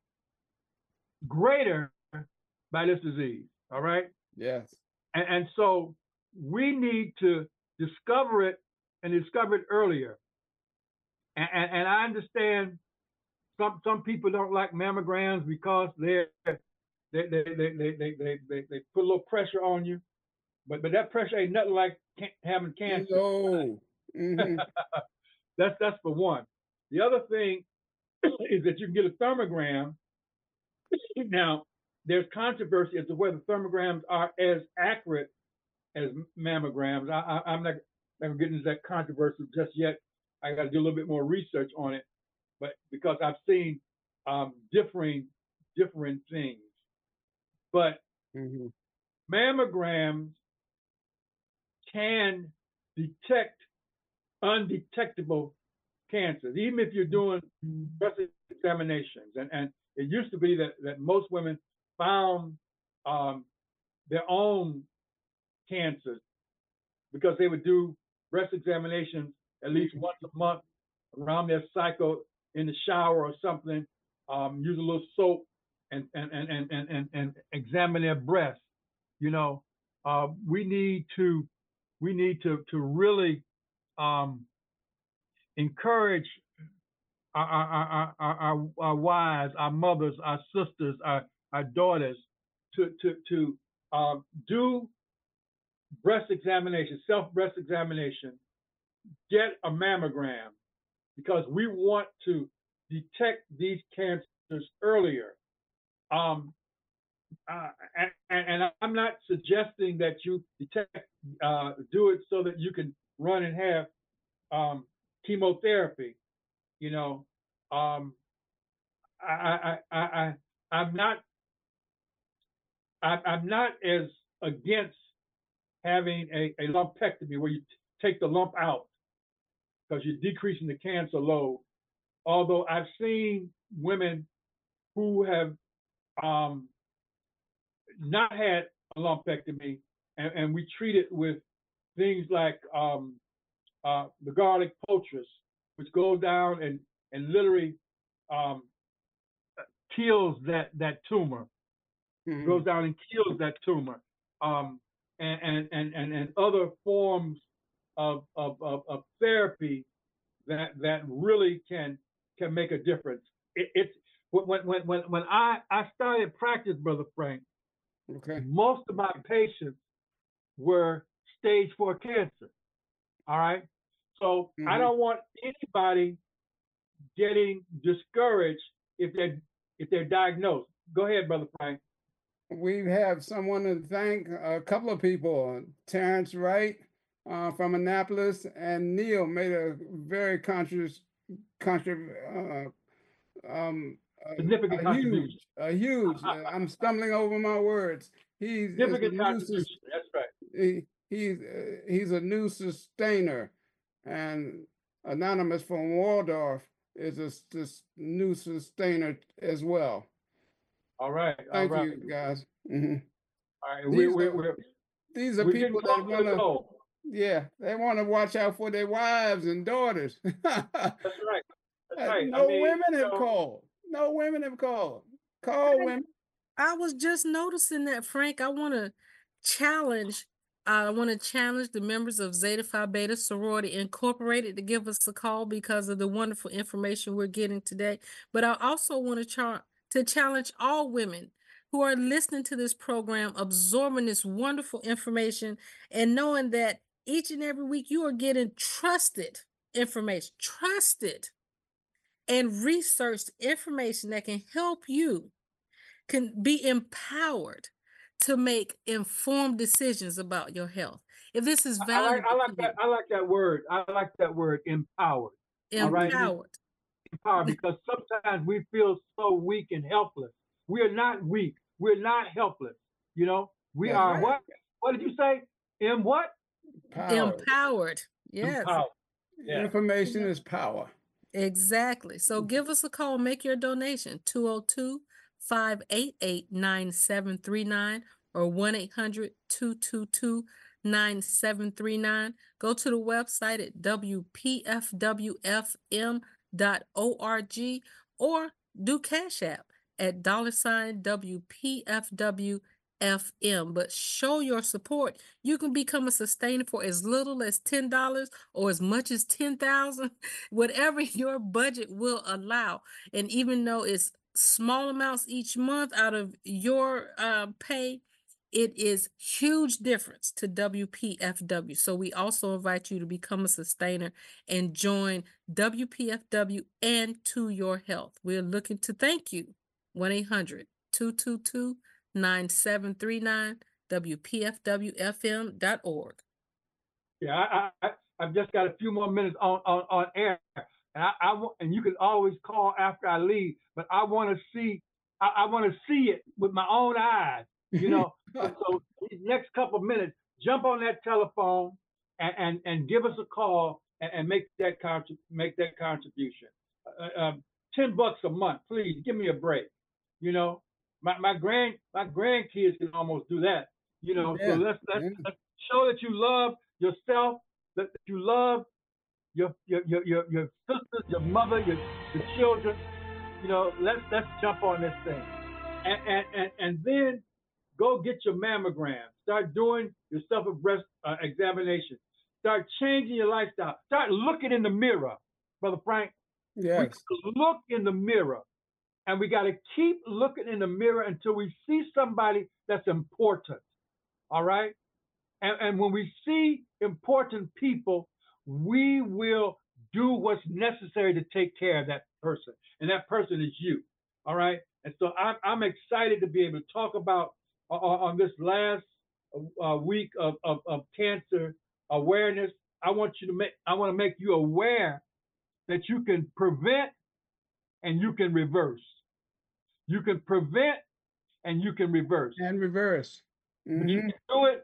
greater by this disease. All right. Yes. And, and so we need to discover it and discover it earlier. And, and, and I understand some some people don't like mammograms because they're they they they they they they, they, they put a little pressure on you, but but that pressure ain't nothing like can- having cancer. No. Mm-hmm. That's that's for one. The other thing is that you can get a thermogram. Now, there's controversy as to whether thermograms are as accurate as mammograms. I, I, I'm not, not getting into that controversy just yet. I got to do a little bit more research on it, but because I've seen um, differing different things. But Mm-hmm. mammograms can detect undetectable cancers, even if you're doing breast examinations. And, and it used to be that, that most women found um, their own cancers because they would do breast examinations at least once a month around their cycle in the shower or something, um, use a little soap and, and, and, and, and, and, and examine their breasts. You know, uh, we need to, we need to, to really um, encourage our, our, our, our, our wives, our mothers, our sisters, our, our daughters to, to, to um, do breast examination, self breast examination, get a mammogram, because we want to detect these cancers earlier. Um, uh, and, and I'm not suggesting that you detect, uh, do it so that you can run and have um, chemotherapy. You know, um, I, I, I, I, I'm not, I, I'm not as against having a, a lumpectomy where you take the lump out because you're decreasing the cancer load. Although I've seen women who have um, not had a lumpectomy, and, and we treat it with things like um, uh, the garlic poultice, which goes down and, and literally um, kills that, that tumor, Mm-hmm. goes down and kills that tumor, um, and, and, and, and, and other forms of, of, of, of therapy that, that really can, can make a difference. It, it's when, when, when, when I, I started practice, Brother Frank, Okay. most of my patients were stage four cancer. All right. So Mm-hmm. I don't want anybody getting discouraged if they're if they're diagnosed. Go ahead, Brother Frank. We have someone to thank, a couple of people, Terrence Wright uh, from Annapolis, and Neil made a very conscious, conscious, uh, um, Significant a, a contribution. huge, a huge. uh, I'm stumbling over my words. He's is a Significant new, sus- contribution. That's right. he, he's uh, he's a new sustainer, and Anonymous from Waldorf is a sus- new sustainer as well. All right. All Thank right. you, guys. Mhm. All right. These We're we're are we're, these are we're getting people close that to want the to, goal. yeah, they want to watch out for their wives and daughters. That's right. That's Uh, right. no I mean, women you have know, called. No women have called. Call women. I was just noticing that, Frank. I want to challenge. I want to challenge the members of Zeta Phi Beta Sorority Incorporated to give us a call because of the wonderful information we're getting today. But I also want to char- to challenge all women who are listening to this program, absorbing this wonderful information, and knowing that each and every week you are getting trusted information, trusted and researched information that can help you can be empowered to make informed decisions about your health. If this is I like valuable I to like you, that I like that word. I like that word, empowered. All right. empowered. Empowered, because sometimes we feel so weak and helpless. We are not weak. We're not helpless. You know, we That's are right. what? What did you say? In what? Power. Empowered. Yes, Empowered. Yeah. Information is power. exactly. So give us a call, make your donation, two oh two, five eight eight, nine seven three nine or one eight hundred, two two two, nine seven three nine. Go to the website at w p f w f m dot org or do Cash App at dollar sign W P F W F M. But show your support. You can become a sustainer for as little as ten dollars or as much as ten thousand dollars, whatever your budget will allow. And even though it's small amounts each month out of your uh, pay, it is huge difference to W P F W. So we also invite you to become a sustainer and join W P F W and To Your Health. We're looking to thank you. one eight hundred two two two nine seven three nine, W P F W F M dot org. Yeah, I, I, I've just got a few more minutes on, on, on air. And I, I want, and you can always call after I leave, but I want to see, I, I want to see it with my own eyes, you know. so, so these next couple of minutes, jump on that telephone and, and, and give us a call and, and make that contrib- make that contribution. Uh, um, Ten bucks a month, please give me a break. You know, my my grand my grandkids can almost do that. You know, Yeah, so let's let's, yeah. let's show that you love yourself, that you love your your your your, your sisters, your mother, your, your children. You know, let's let's jump on this thing, and and and, and then go get your mammogram. Start doing your self breast uh, examination. Start changing your lifestyle. Start looking in the mirror, Brother Frank. Yes. We look in the mirror, and we got to keep looking in the mirror until we see somebody that's important. All right. And, and when we see important people, we will do what's necessary to take care of that person. And that person is you. All right. And so I'm, I'm excited to be able to talk about uh, on this last uh, week of, of, of cancer awareness. I want you to make, I want to make you aware that you can prevent and you can reverse. You can prevent and you can reverse. And reverse. But you Mhm. can do it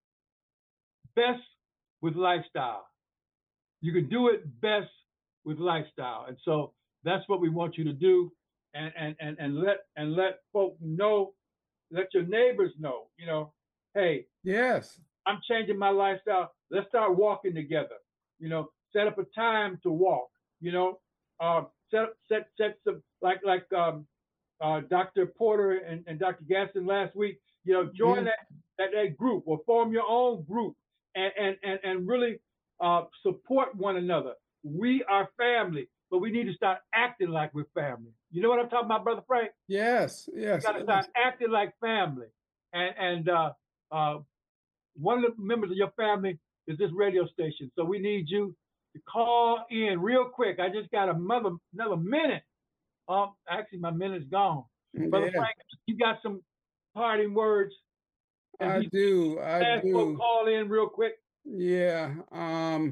best with lifestyle. You can do it best with lifestyle. And so that's what we want you to do. And and and, and let and let folk know, let your neighbors know, you know, hey, Yes. I'm changing my lifestyle. Let's start walking together. You know, set up a time to walk, you know, uh, set set set some like like um uh, Doctor Porter and, and Doctor Gaston last week, you know, join Mhm. that, that that group or form your own group and and and, and really uh, support one another. We are family, but we need to start acting like we're family. You know what I'm talking about, Brother Frank? Yes. We Yes. got to yes. start acting like family. And and uh, uh, one of the members of your family is this radio station, so we need you to call in real quick. I just got another another minute. Um, actually, my minute's gone. Brother Yeah, Frank, you got some parting words? As I these do. I last folk do. call in real quick. Yeah. Um,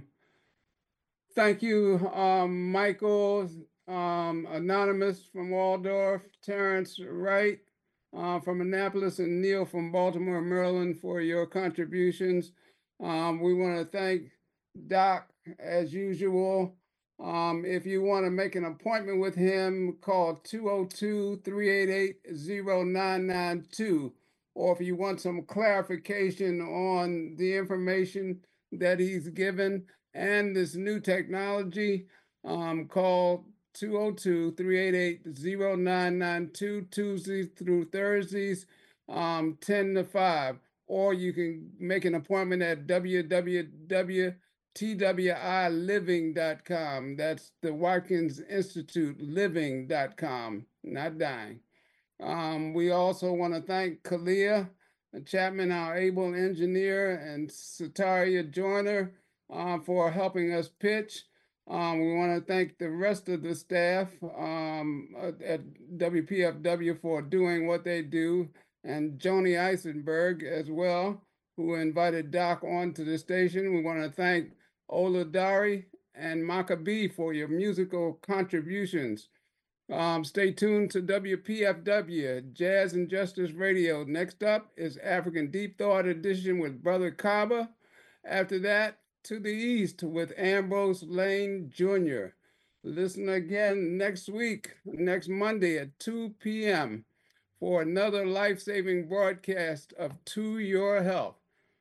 thank you, um, Michael, um, Anonymous from Waldorf, Terrence Wright uh, from Annapolis, and Neil from Baltimore, Maryland for your contributions. Um, we want to thank Doc as usual. Um, if you want to make an appointment with him, call two oh two, three eight eight, oh nine nine two. Or if you want some clarification on the information that he's given and this new technology, um, call two oh two, three eight eight, oh nine nine two, Tuesdays through Thursdays, um, ten to five. Or you can make an appointment at w w w dot t w i living dot com. That's the Watkins Institute living dot com, not dying. Um, we also want to thank Kalia Chapman, our able engineer, and Sataria Joyner uh, for helping us pitch. Um, we want to thank the rest of the staff um, at, at W P F W for doing what they do, and Joni Eisenberg as well, who invited Doc onto the station. We want to thank Ola Dari and Maccabee for your musical contributions. Um, stay tuned to W P F W, Jazz and Justice Radio. Next up is African Deep Thought Edition with Brother Kaba. After that, To the East with Ambrose Lane Junior Listen again next week, next Monday at two p m for another life-saving broadcast of To Your Health.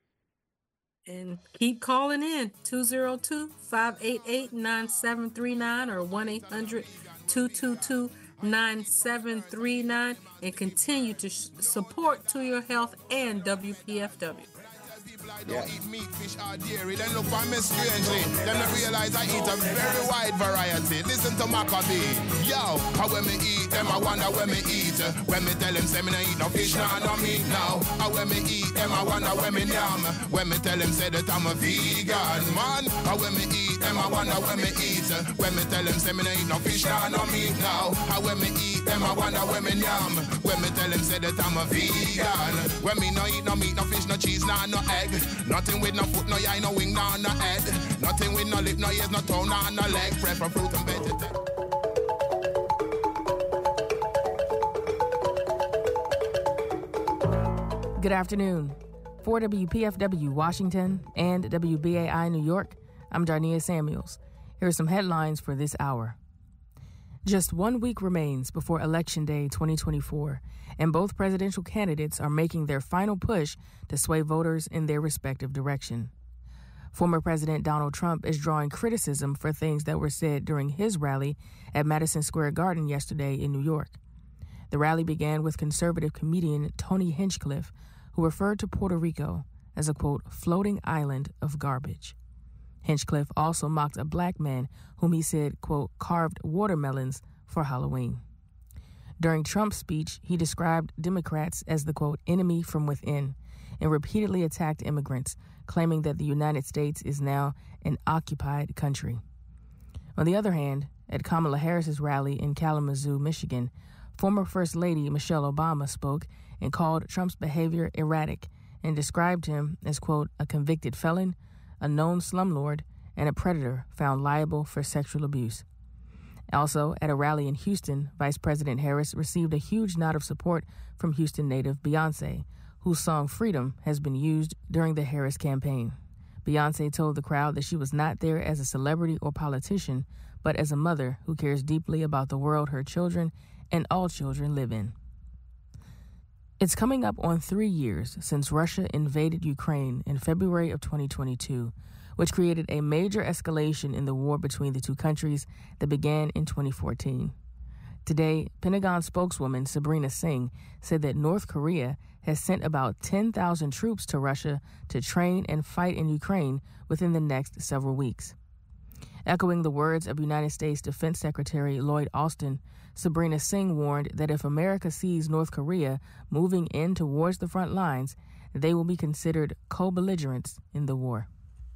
And keep calling in two oh two, five eight eight, nine seven three nine or one eight hundred two two two nine seven three nine and continue to sh- support To Your Health and W P F W. I don't eat meat, fish, or dairy. Then look for me strangely. Then I realize I eat a very wide variety. Listen to Maccabee. Yo, how when me eat them, I wonder when me eat. When me tell them, say me no eat no fish, nah, no meat now. How when me eat them, I wonder when me yam. When me tell them, say that I'm a vegan, man. How when me eat them, I wonder when me eat. When me tell them, say me no eat no fish, nah, no meat now. How when me eat them, I wonder when me yam. When me tell them, say that I'm a vegan. When me no eat no meat, no fish, no cheese, nah, no egg. Nothing with no foot, no eye, no wing, no, no head. Nothing with no lip, no ears, no toe, no, no leg. Prefer fruit and vegetable. Good afternoon. For W P F W Washington and W B A I New York, I'm Darnia Samuels. Here are some headlines for this hour. Just one week remains before Election Day twenty twenty-four, and both presidential candidates are making their final push to sway voters in their respective direction. Former President Donald Trump is drawing criticism for things that were said during his rally at Madison Square Garden yesterday in New York. The rally began with conservative comedian Tony Hinchcliffe, who referred to Puerto Rico as a, quote, floating island of garbage. Hinchcliffe also mocked a black man whom he said, quote, carved watermelons for Halloween. During Trump's speech, he described Democrats as the, quote, enemy from within, and repeatedly attacked immigrants, claiming that the United States is now an occupied country. On the other hand, at Kamala Harris's rally in Kalamazoo, Michigan, former First Lady Michelle Obama spoke and called Trump's behavior erratic and described him as, quote, a convicted felon, a known slumlord, and a predator found liable for sexual abuse. Also, at a rally in Houston, Vice President Harris received a huge nod of support from Houston native Beyonce, whose song Freedom has been used during the Harris campaign. Beyonce told the crowd that she was not there as a celebrity or politician, but as a mother who cares deeply about the world her children and all children live in. It's coming up on three years since Russia invaded Ukraine in February of twenty twenty-two, which created a major escalation in the war between the two countries that began in twenty fourteen. Today, Pentagon spokeswoman Sabrina Singh said that North Korea has sent about ten thousand troops to Russia to train and fight in Ukraine within the next several weeks. Echoing the words of United States Defense Secretary Lloyd Austin, Sabrina Singh warned that if America sees North Korea moving in towards the front lines, they will be considered co-belligerents in the war.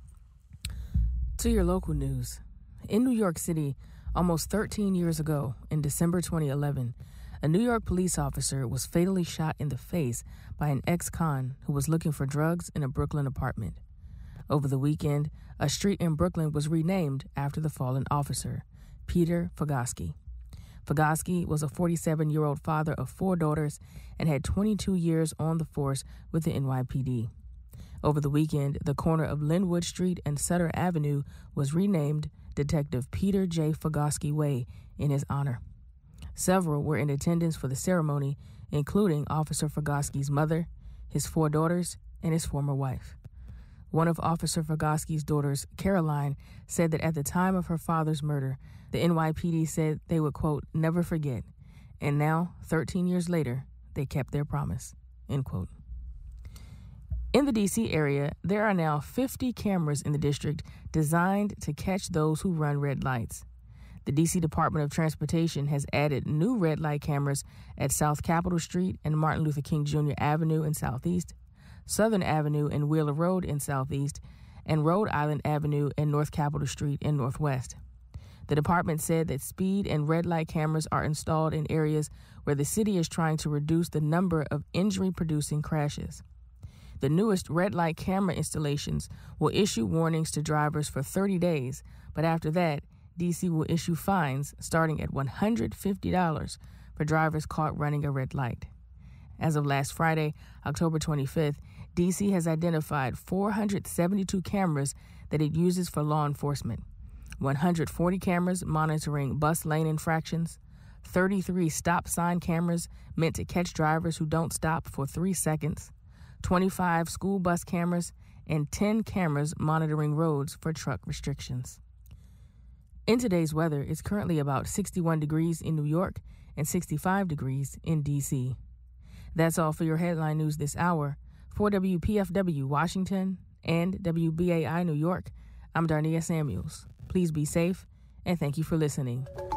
To your local news. In New York City, almost thirteen years ago, in December twenty eleven, a New York police officer was fatally shot in the face by an ex-con who was looking for drugs in a Brooklyn apartment. Over the weekend, a street in Brooklyn was renamed after the fallen officer, Peter Fogoski. Fogoski was a forty-seven-year-old father of four daughters and had twenty-two years on the force with the N Y P D. Over the weekend, the corner of Linwood Street and Sutter Avenue was renamed Detective Peter J. Fogoski Way in his honor. Several were in attendance for the ceremony, including Officer Fogoski's mother, his four daughters, and his former wife. One of Officer Fogoski's daughters, Caroline, said that at the time of her father's murder, the N Y P D said they would, quote, never forget. And now, thirteen years later, they kept their promise, end quote. In the D C area, there are now fifty cameras in the district designed to catch those who run red lights. The D C Department of Transportation has added new red light cameras at South Capitol Street and Martin Luther King Junior Avenue in Southeast, Southern Avenue and Wheeler Road in Southeast, and Rhode Island Avenue and North Capitol Street in Northwest. The department said that speed and red light cameras are installed in areas where the city is trying to reduce the number of injury-producing crashes. The newest red light camera installations will issue warnings to drivers for thirty days, but after that, D C will issue fines starting at one hundred fifty dollars for drivers caught running a red light. As of last Friday, October twenty-fifth, D C has identified four hundred seventy-two cameras that it uses for law enforcement, one hundred forty cameras monitoring bus lane infractions, thirty-three stop sign cameras meant to catch drivers who don't stop for three seconds, twenty-five school bus cameras, and ten cameras monitoring roads for truck restrictions. In today's weather, it's currently about sixty-one degrees in New York and sixty-five degrees in D C. That's all for your headline news this hour. For W P F W Washington and W B A I New York, I'm Darnia Samuels. Please be safe, and thank you for listening.